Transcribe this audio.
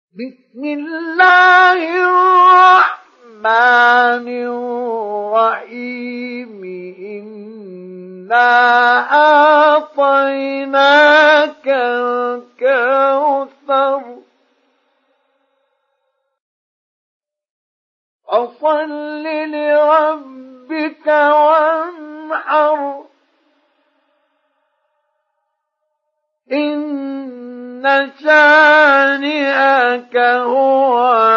بسم الله الرحمن الرحيم إنا أعطيناك الكوثر فصل لربك وانحر إن شانئك هو